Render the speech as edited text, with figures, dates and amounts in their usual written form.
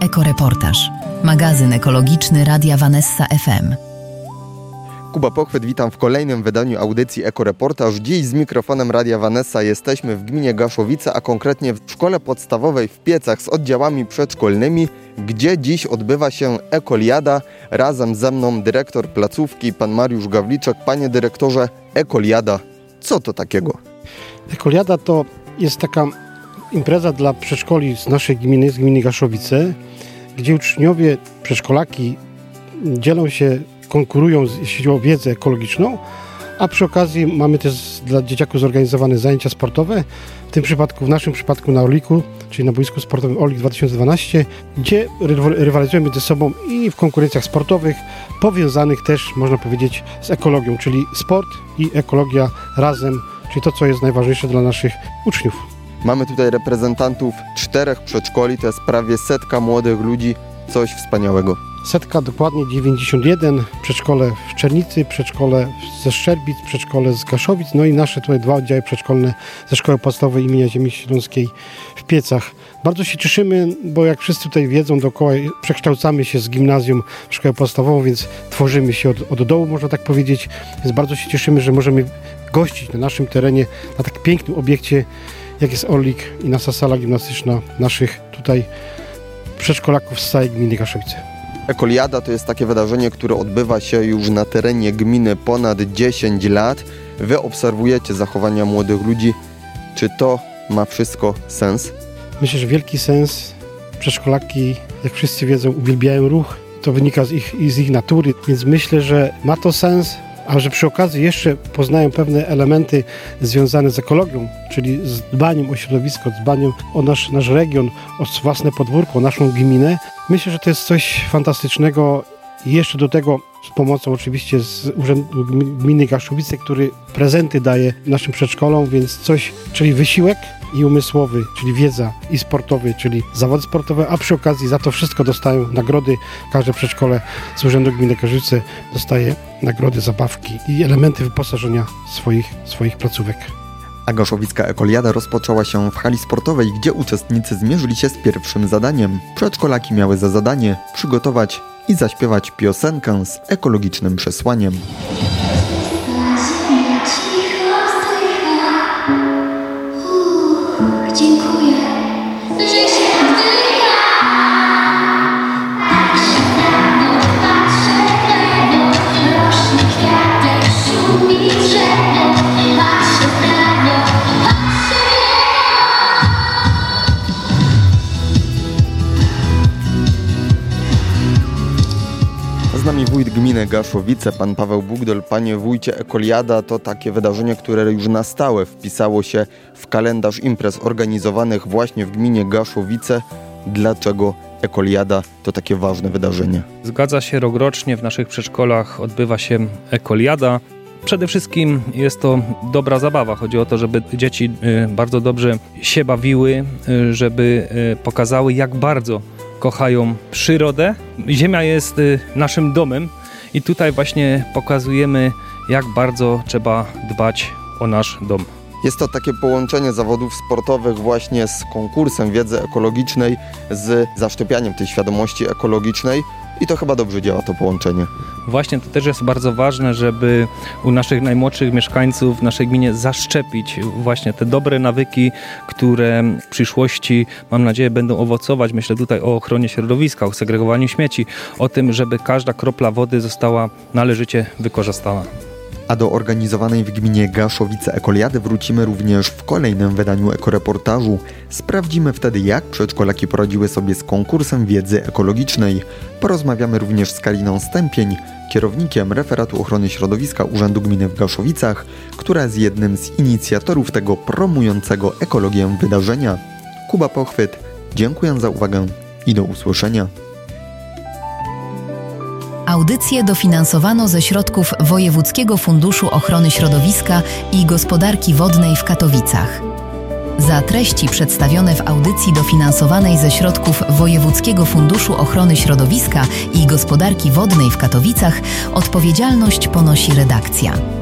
Ekoreportaż, magazyn ekologiczny Radia Vanessa FM. Kuba Pochwyt, witam w kolejnym wydaniu audycji Ekoreportaż. Dziś z mikrofonem Radia Vanessa jesteśmy w gminie Gaszowice, a konkretnie w szkole podstawowej w Piecach z oddziałami przedszkolnymi, gdzie dziś odbywa się Ekoliada. Razem ze mną dyrektor placówki, pan Mariusz Gawliczek. Panie dyrektorze, Ekoliada, co to takiego? Ekoliada to jest taka impreza dla przedszkoli z naszej gminy, z gminy Gaszowice, gdzie uczniowie, przedszkolaki dzielą się, konkurują, jeśli chodzi o wiedzę ekologiczną, a przy okazji mamy też dla dzieciaków zorganizowane zajęcia sportowe, w naszym przypadku na Orliku, czyli na boisku sportowym Orlik 2012, gdzie rywalizujemy między sobą i w konkurencjach sportowych, powiązanych też, można powiedzieć, z ekologią, czyli sport i ekologia razem, czyli to, co jest najważniejsze dla naszych uczniów. Mamy tutaj reprezentantów 4 przedszkoli, to jest prawie 100 młodych ludzi, coś wspaniałego. 100, dokładnie 91, przedszkole w Czernicy, przedszkole ze Szczerbic, przedszkole z Gaszowic, no i nasze tutaj 2 oddziały przedszkolne ze Szkoły Podstawowej im. Ziemi Śląskiej w Piecach. Bardzo się cieszymy, bo jak wszyscy tutaj wiedzą dookoła, przekształcamy się z gimnazjum w Szkołę Podstawową, więc tworzymy się od dołu, można tak powiedzieć, więc bardzo się cieszymy, że możemy gościć na naszym terenie, na tak pięknym obiekcie, jak jest Orlik i nasza sala gimnastyczna naszych tutaj przedszkolaków z całej gminy Gaszowice. Ekoliada to jest takie wydarzenie, które odbywa się już na terenie gminy ponad 10 lat. Wy obserwujecie zachowania młodych ludzi. Czy to ma wszystko sens? Myślę, że wielki sens. Przedszkolaki, jak wszyscy wiedzą, uwielbiają ruch. To wynika z ich natury, więc myślę, że ma to sens, a że przy okazji jeszcze poznają pewne elementy związane z ekologią, czyli z dbaniem o środowisko, dbaniem o nasz region, o własne podwórko, o naszą gminę. Myślę, że to jest coś fantastycznego i jeszcze do tego z pomocą oczywiście z Urzędu Gminy Gaszowice, który prezenty daje naszym przedszkolom, więc coś, czyli wysiłek i umysłowy, czyli wiedza i sportowy, czyli zawody sportowe, a przy okazji za to wszystko dostają nagrody. Każde przedszkole z Urzędu Gminy Gaszowice dostaje nagrody, zabawki i elementy wyposażenia swoich placówek. A Gaszowicka Ekoliada rozpoczęła się w hali sportowej, gdzie uczestnicy zmierzyli się z pierwszym zadaniem. Przedszkolaki miały za zadanie przygotować i zaśpiewać piosenkę z ekologicznym przesłaniem. Z nami wójt gminy Gaszowice, pan Paweł Bugdol. Panie wójcie, Ekoliada to takie wydarzenie, które już na stałe wpisało się w kalendarz imprez organizowanych właśnie w gminie Gaszowice. Dlaczego Ekoliada to takie ważne wydarzenie? Zgadza się, rokrocznie w naszych przedszkolach odbywa się Ekoliada. Przede wszystkim jest to dobra zabawa. Chodzi o to, żeby dzieci bardzo dobrze się bawiły, żeby pokazały, jak bardzo kochają przyrodę. Ziemia jest naszym domem i tutaj właśnie pokazujemy, jak bardzo trzeba dbać o nasz dom. Jest to takie połączenie zawodów sportowych właśnie z konkursem wiedzy ekologicznej, z zaszczepianiem tej świadomości ekologicznej i to chyba dobrze działa, to połączenie. Właśnie to też jest bardzo ważne, żeby u naszych najmłodszych mieszkańców w naszej gminie zaszczepić właśnie te dobre nawyki, które w przyszłości, mam nadzieję, będą owocować. Myślę tutaj o ochronie środowiska, o segregowaniu śmieci, o tym, żeby każda kropla wody została należycie wykorzystana. A do organizowanej w gminie Gaszowice Ekoliady wrócimy również w kolejnym wydaniu Ekoreportażu. Sprawdzimy wtedy, jak przedszkolaki poradziły sobie z konkursem wiedzy ekologicznej. Porozmawiamy również z Kariną Stępień, kierownikiem Referatu Ochrony Środowiska Urzędu Gminy w Gaszowicach, która jest jednym z inicjatorów tego promującego ekologię wydarzenia. Kuba Pochwyt, dziękuję za uwagę i do usłyszenia. Audycję dofinansowano ze środków Wojewódzkiego Funduszu Ochrony Środowiska i Gospodarki Wodnej w Katowicach. Za treści przedstawione w audycji dofinansowanej ze środków Wojewódzkiego Funduszu Ochrony Środowiska i Gospodarki Wodnej w Katowicach odpowiedzialność ponosi redakcja.